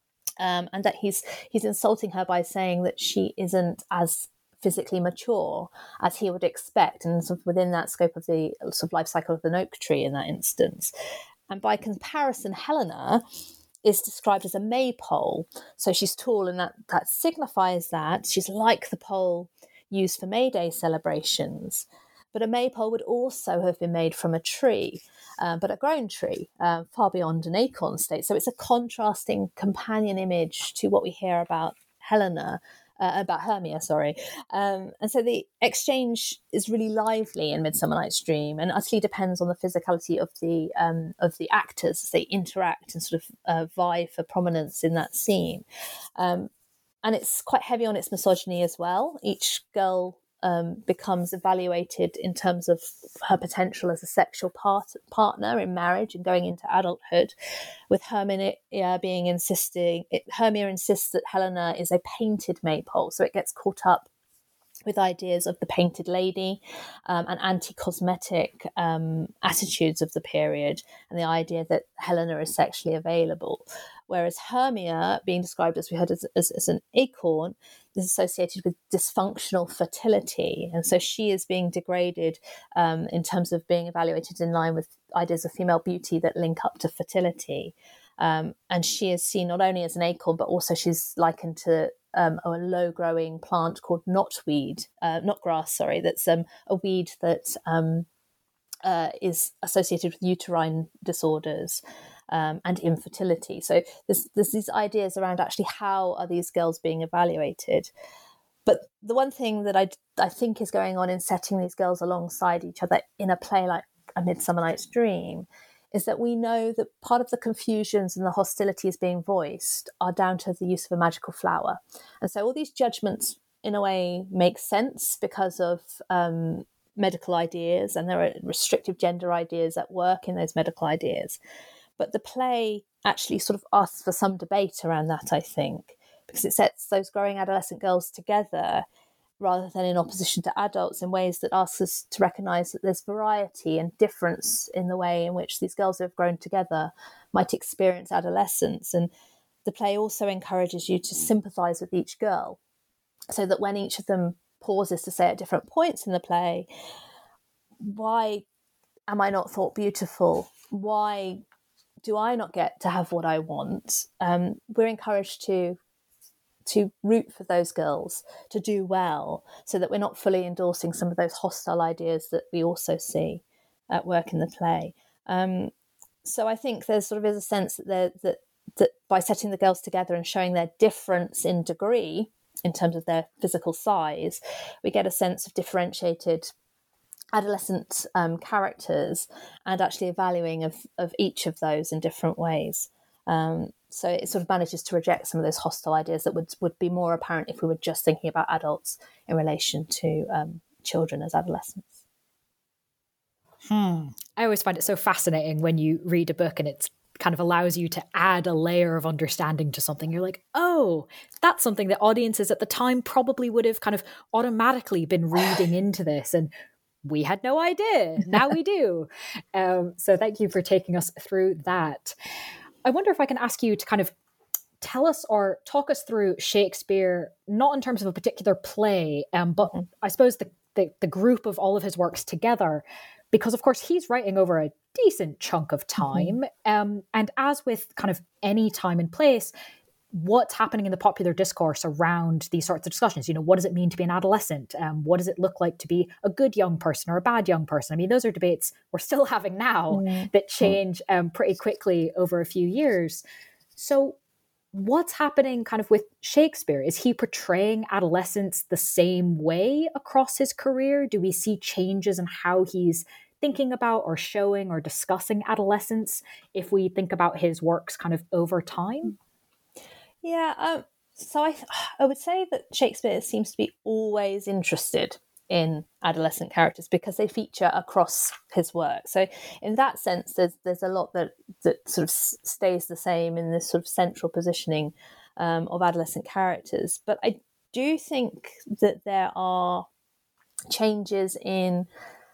um, and that he's he's insulting her by saying that she isn't as physically mature as he would expect, and sort of within that scope of the sort of life cycle of an oak tree in that instance. And by comparison, Helena is described as a maypole. So she's tall, and that, that signifies that she's like the pole used for May Day celebrations. But a maypole would also have been made from a tree, uh, but a grown tree, uh, far beyond an acorn state. So it's a contrasting companion image to what we hear about Helena, uh, about Hermia, sorry. Um, and so the exchange is really lively in Midsummer Night's Dream, and utterly depends on the physicality of the um, of the actors as they interact and sort of uh, vie for prominence in that scene. Um, and it's quite heavy on its misogyny as well. Each girl Um, becomes evaluated in terms of her potential as a sexual part- partner in marriage and going into adulthood, with Hermia uh, being insisting, it, Hermia insists that Helena is a painted maypole, so it gets caught up with ideas of the painted lady um, and anti-cosmetic um, attitudes of the period, and the idea that Helena is sexually available. Whereas Hermia, being described, as we heard, as, as, as an acorn, is associated with dysfunctional fertility. And so she is being degraded um, in terms of being evaluated in line with ideas of female beauty that link up to fertility. Um, and she is seen not only as an acorn, but also she's likened to um, a low-growing plant called knotweed, uh, knotgrass, sorry, that's um, a weed that um, uh, is associated with uterine disorders um, and infertility. So there's, there's these ideas around actually how are these girls being evaluated. But the one thing that I, I think is going on in setting these girls alongside each other in a play like A Midsummer Night's Dream is that we know that part of the confusions and the hostilities being voiced are down to the use of a magical flower. And so all these judgments, in a way, make sense because of um, medical ideas, and there are restrictive gender ideas at work in those medical ideas. But the play actually sort of asks for some debate around that, I think, because it sets those growing adolescent girls together rather than in opposition to adults in ways that asks us to recognise that there's variety and difference in the way in which these girls who have grown together might experience adolescence. And the play also encourages you to sympathise with each girl, so that when each of them pauses to say at different points in the play, why am I not thought beautiful? Why do I not get to have what I want? Um, we're encouraged to to root for those girls to do well, so that we're not fully endorsing some of those hostile ideas that we also see at work in the play. Um, so I think there's sort of is a sense that, that that by setting the girls together and showing their difference in degree in terms of their physical size, we get a sense of differentiated adolescent um, characters and actually a valuing of, of each of those in different ways. Um, so it sort of manages to reject some of those hostile ideas that would, would be more apparent if we were just thinking about adults in relation to um, children as adolescents. Hmm. I always find it so fascinating when you read a book and it's kind of allows you to add a layer of understanding to something. You're like, oh, that's something that audiences at the time probably would have kind of automatically been reading into this. And we had no idea. Now we do. Um, so thank you for taking us through that. I wonder if I can ask you to kind of tell us or talk us through Shakespeare, not in terms of a particular play, um, but I suppose the, the, the group of all of his works together, because of course he's writing over a decent chunk of time. Mm-hmm. Um, and as with kind of any time and place, what's happening in the popular discourse around these sorts of discussions? You know, what does it mean to be an adolescent? Um, what does it look like to be a good young person or a bad young person? I mean, those are debates we're still having now mm-hmm. that change um, pretty quickly over a few years. So what's happening kind of with Shakespeare? Is he portraying adolescence the same way across his career? Do we see changes in how he's thinking about or showing or discussing adolescence if we think about his works kind of over time? Yeah, um, so I, I would say that Shakespeare seems to be always interested in adolescent characters because they feature across his work. So in that sense, there's there's a lot that, that sort of stays the same in this sort of central positioning um, of adolescent characters. But I do think that there are changes in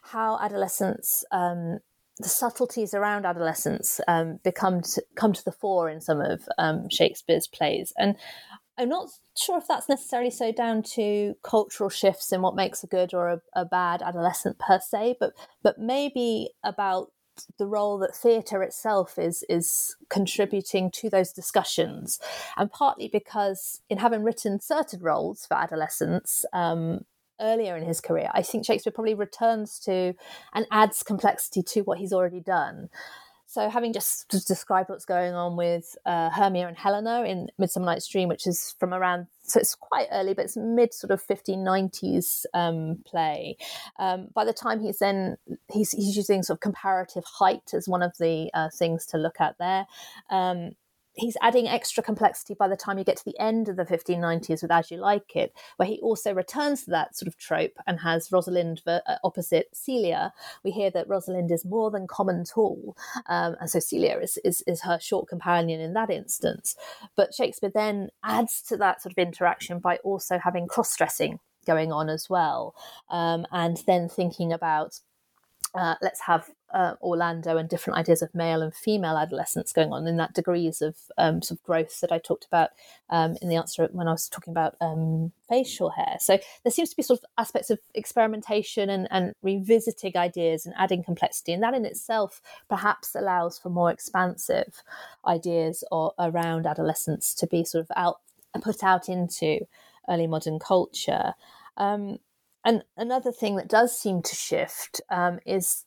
how adolescence, um, the subtleties around adolescence um, become to, come to the fore in some of um, Shakespeare's plays. And I'm not sure if that's necessarily so down to cultural shifts in what makes a good or a, a bad adolescent per se, but but maybe about the role that theatre itself is is contributing to those discussions, and partly because in having written certain roles for adolescents um, earlier in his career, I think Shakespeare probably returns to and adds complexity to what he's already done. So having just, just described what's going on with uh, Hermia and Helena in Midsummer Night's Dream, which is from around, so it's quite early, but it's mid sort of fifteen nineties um, play. Um, by the time he's then, he's, he's using sort of comparative height as one of the uh, things to look at there. Um, He's adding extra complexity by the time you get to the end of the fifteen nineties with As You Like It, where he also returns to that sort of trope and has Rosalind opposite Celia. We hear that Rosalind is more than common tall, um, and so Celia is, is, is her short companion in that instance. But Shakespeare then adds to that sort of interaction by also having cross-dressing going on as well, um, and then thinking about Uh, let's have uh, Orlando and different ideas of male and female adolescence going on in that degrees of um, sort of growth that I talked about um, in the answer when I was talking about um, facial hair. So there seems to be sort of aspects of experimentation and, and revisiting ideas and adding complexity, and that in itself perhaps allows for more expansive ideas or, around adolescence to be sort of out put out into early modern culture. Um, And another thing that does seem to shift um, is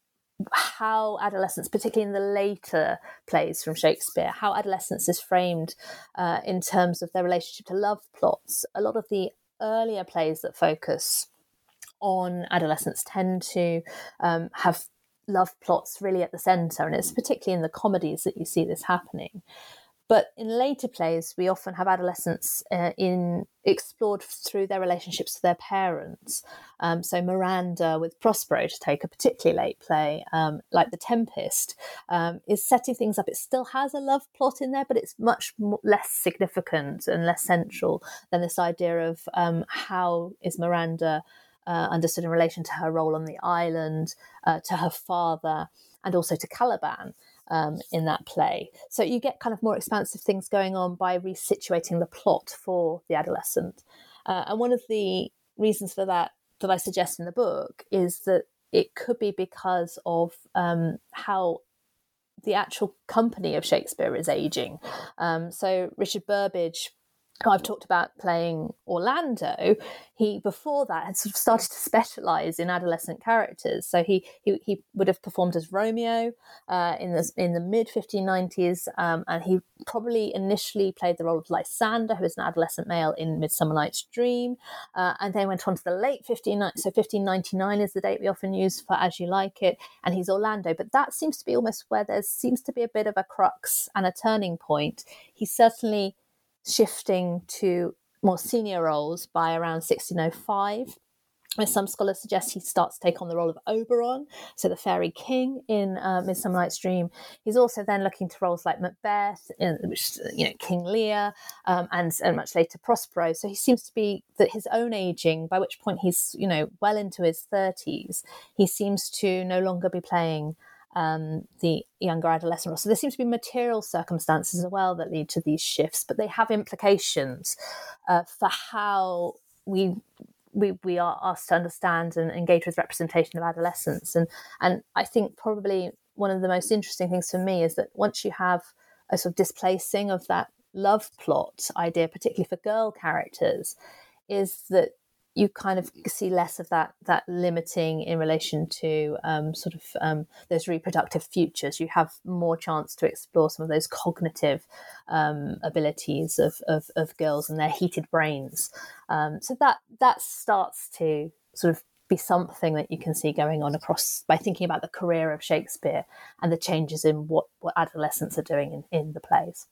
how adolescence, particularly in the later plays from Shakespeare, how adolescence is framed uh, in terms of their relationship to love plots. A lot of the earlier plays that focus on adolescence tend to um, have love plots really at the centre, and it's particularly in the comedies that you see this happening. But in later plays, we often have adolescents uh, in explored through their relationships to their parents. Um, so Miranda with Prospero, to take a particularly late play, um, like The Tempest, um, is setting things up. It still has a love plot in there, but it's much more, less significant and less central than this idea of um, how is Miranda uh, understood in relation to her role on the island, uh, to her father, and also to Caliban. Um, in that play. So you get kind of more expansive things going on by resituating the plot for the adolescent. Uh, and one of the reasons for that that I suggest in the book is that it could be because of um, how the actual company of Shakespeare is aging. Um, so Richard Burbage, who I've talked about playing Orlando, he before that had sort of started to specialise in adolescent characters. So he he, he would have performed as Romeo uh, in the in the mid fifteen nineties, um, and he probably initially played the role of Lysander, who is an adolescent male in Midsummer Night's Dream, uh, and then went on to the late fifteen so fifteen ninety-nine is the date we often use for As You Like It, and he's Orlando. But that seems to be almost where there seems to be a bit of a crux and a turning point. He's certainly shifting to more senior roles by around sixteen oh five. As some scholars suggest, he starts to take on the role of Oberon, so the fairy king in uh, Midsummer Night's Dream. He's also then looking to roles like Macbeth, in, which you know King Lear, um, and, and much later Prospero. So he seems to be that his own aging, by which point he's you know well into his thirties, he seems to no longer be playing Um, the younger adolescent role. So there seems to be material circumstances as well that lead to these shifts, but they have implications uh, for how we we we are asked to understand and engage with representation of adolescence. And and I think probably one of the most interesting things for me is that once you have a sort of displacing of that love plot idea, particularly for girl characters, is that you kind of see less of that that limiting in relation to um, sort of um, those reproductive futures. You have more chance to explore some of those cognitive um, abilities of, of, of girls and their heated brains. Um, so that that starts to sort of be something that you can see going on across by thinking about the career of Shakespeare and the changes in what, what adolescents are doing in, in the plays.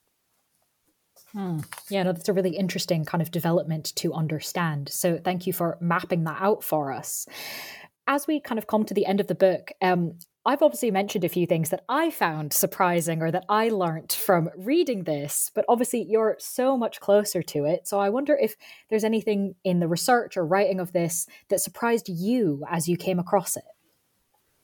Hmm. Yeah, no, that's a really interesting kind of development to understand. So thank you for mapping that out for us. As we kind of come to the end of the book, um, I've obviously mentioned a few things that I found surprising or that I learnt from reading this, but obviously you're so much closer to it. So I wonder if there's anything in the research or writing of this that surprised you as you came across it.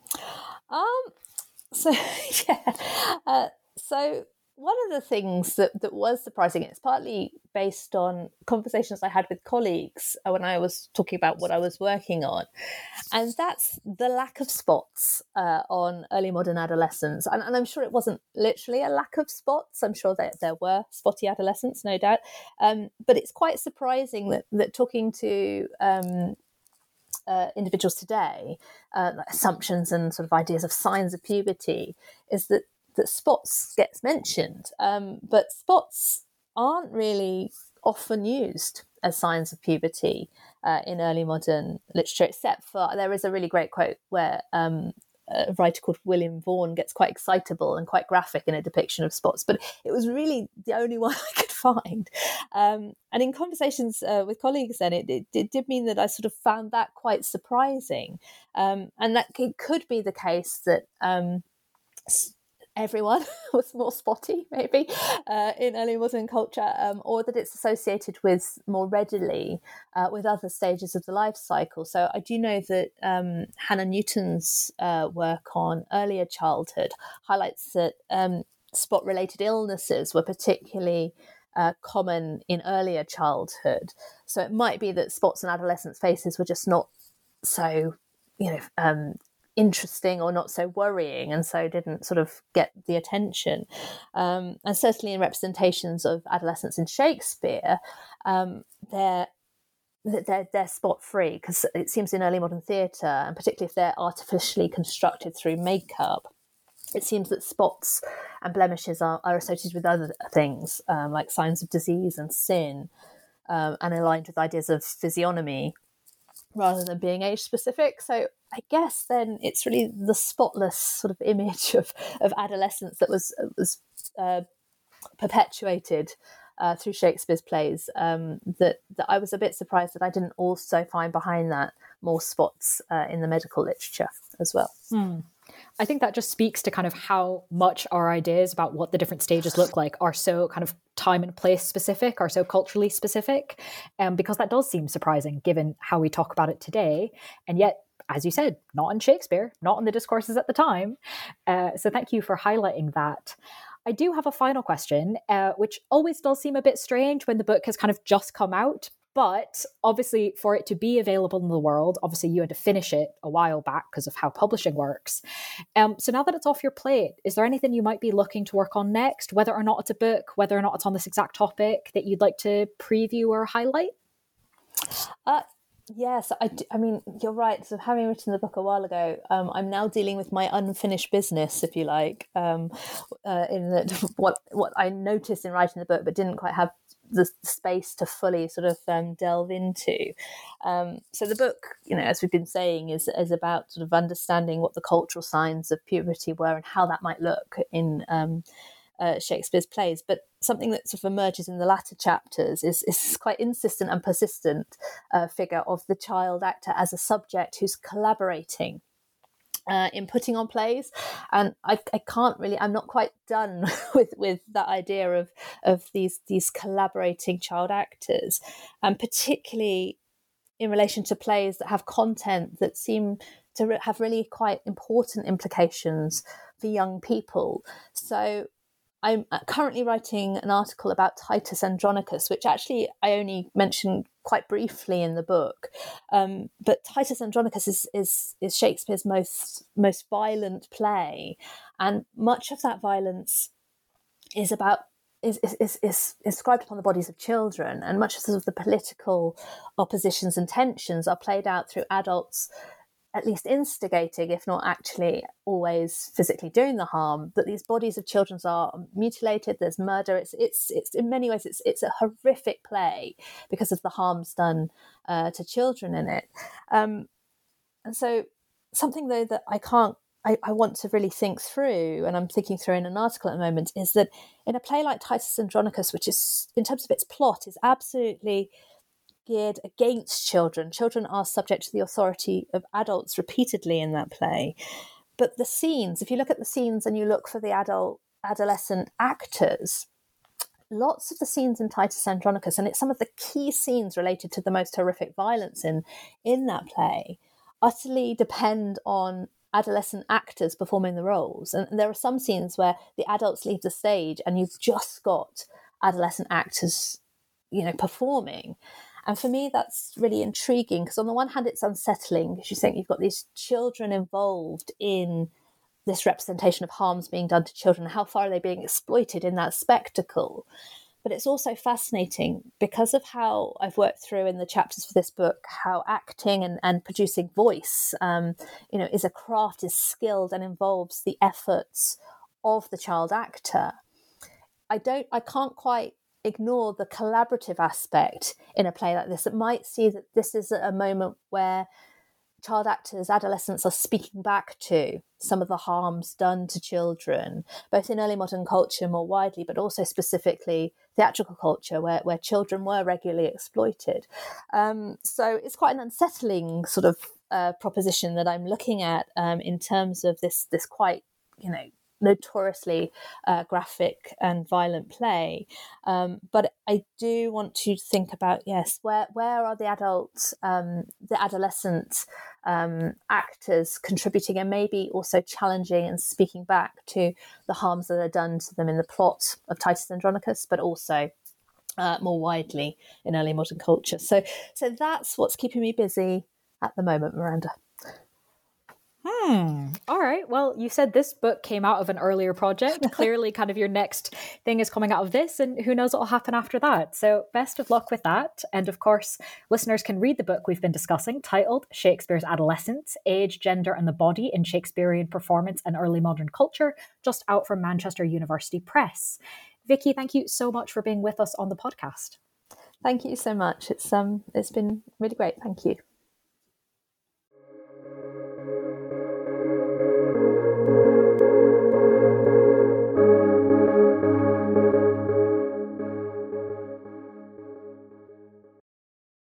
Um, so, yeah. Uh, so one of the things that, that was surprising, it's partly based on conversations I had with colleagues when I was talking about what I was working on, and that's the lack of spots uh, on early modern adolescents. And, and I'm sure it wasn't literally a lack of spots. I'm sure that there were spotty adolescents, no doubt. Um, but it's quite surprising that, that talking to um, Uh, individuals today, uh, like assumptions and sort of ideas of signs of puberty, is that, that spots gets mentioned, um, but spots aren't really often used as signs of puberty uh, in early modern literature, except for there is a really great quote where um, a writer called William Vaughan gets quite excitable and quite graphic in a depiction of spots, but it was really the only one I could find. Um, and in conversations uh, with colleagues then, it, it, it did mean that I sort of found that quite surprising. Um, and that it could be the case that um, everyone was more spotty, maybe, uh, in early modern culture, um, or that it's associated with more readily uh, with other stages of the life cycle. So I do know that um, Hannah Newton's uh, work on earlier childhood highlights that um, spot-related illnesses were particularly uh, common in earlier childhood. So it might be that spots on adolescents' faces were just not so, you know, um, interesting or not so worrying, and so didn't sort of get the attention. Um, and certainly in representations of adolescents in Shakespeare, um, they're they're, they're spot free, because it seems in early modern theatre, and particularly if they're artificially constructed through makeup, it seems that spots and blemishes are, are associated with other things, um, like signs of disease and sin, um, and aligned with ideas of physiognomy rather than being age specific. So I guess then it's really the spotless sort of image of, of adolescence that was was uh, perpetuated uh, through Shakespeare's plays, um, that, that I was a bit surprised that I didn't also find behind that more spots uh, in the medical literature as well. Hmm. I think that just speaks to kind of how much our ideas about what the different stages look like are so kind of time and place specific, are so culturally specific, um, because that does seem surprising given how we talk about it today. And yet, as you said, not in Shakespeare, not in the discourses at the time. Uh, so thank you for highlighting that. I do have a final question, uh, which always does seem a bit strange when the book has kind of just come out. But obviously, for it to be available in the world, obviously you had to finish it a while back because of how publishing works. Um, so now that it's off your plate, is there anything you might be looking to work on next, whether or not it's a book, whether or not it's on this exact topic, that you'd like to preview or highlight? Uh, yes, I, I mean, you're right. So having written the book a while ago, um, I'm now dealing with my unfinished business, if you like, um, uh, in that what, what I noticed in writing the book but didn't quite have the space to fully sort of um, delve into. Um, so the book, you know, as we've been saying, is is about sort of understanding what the cultural signs of puberty were and how that might look in um, uh, Shakespeare's plays. But something that sort of emerges in the latter chapters is is quite insistent and persistent uh, figure of the child actor as a subject who's collaborating Uh, in putting on plays. And I, I can't really, I'm not quite done with, with that idea of, of these, these collaborating child actors, and particularly in relation to plays that have content that seem to re- have really quite important implications for young people. So I'm currently writing an article about Titus Andronicus, which actually I only mentioned quite briefly in the book. Um, but Titus Andronicus is, is is Shakespeare's most most violent play, and much of that violence is about is is is, is inscribed upon the bodies of children, and much of, sort of the political oppositions and tensions are played out through adults, at least instigating, if not actually always physically doing the harm. That these bodies of children are mutilated, there's murder. It's it's it's in many ways it's it's a horrific play because of the harms done uh, to children in it. Um, and so something though that I can't I, I want to really think through, and I'm thinking through in an article at the moment, is that in a play like Titus Andronicus, which is in terms of its plot is absolutely geared against children. Children are subject to the authority of adults repeatedly in that play. But the scenes, if you look at the scenes and you look for the adult, adolescent actors, lots of the scenes in Titus Andronicus, and it's some of the key scenes related to the most horrific violence in, in that play, utterly depend on adolescent actors performing the roles. And there are some scenes where the adults leave the stage and you've just got adolescent actors, you know, performing. And for me, that's really intriguing because on the one hand, it's unsettling because you think you've got these children involved in this representation of harms being done to children. How far are they being exploited in that spectacle? But it's also fascinating because of how I've worked through in the chapters for this book, how acting and, and producing voice, um, you know, is a craft, is skilled and involves the efforts of the child actor. I don't, I can't quite ignore the collaborative aspect in a play like this. It might see that this is a moment where child actors, adolescents are speaking back to some of the harms done to children, both in early modern culture more widely, but also specifically theatrical culture where, where children were regularly exploited. Um, so it's quite an unsettling sort of uh, proposition that I'm looking at um, in terms of this, this quite, you know, notoriously uh, graphic and violent play. Um, but I do want to think about, yes, where where are the adults, um, the adolescent um, actors contributing and maybe also challenging and speaking back to the harms that are done to them in the plot of Titus Andronicus, but also uh, more widely in early modern culture. So, so that's what's keeping me busy at the moment, Miranda. Hmm. All right. Well, you said this book came out of an earlier project. Clearly, kind of your next thing is coming out of this, and who knows what will happen after that. So best of luck with that. And of course, listeners can read the book we've been discussing, titled Shakespeare's Adolescence, Age, Gender and the Body in Shakespearean Performance and Early Modern Culture, just out from Manchester University Press. Vicky, thank you so much for being with us on the podcast. Thank you so much. It's um, it's been really great. Thank you.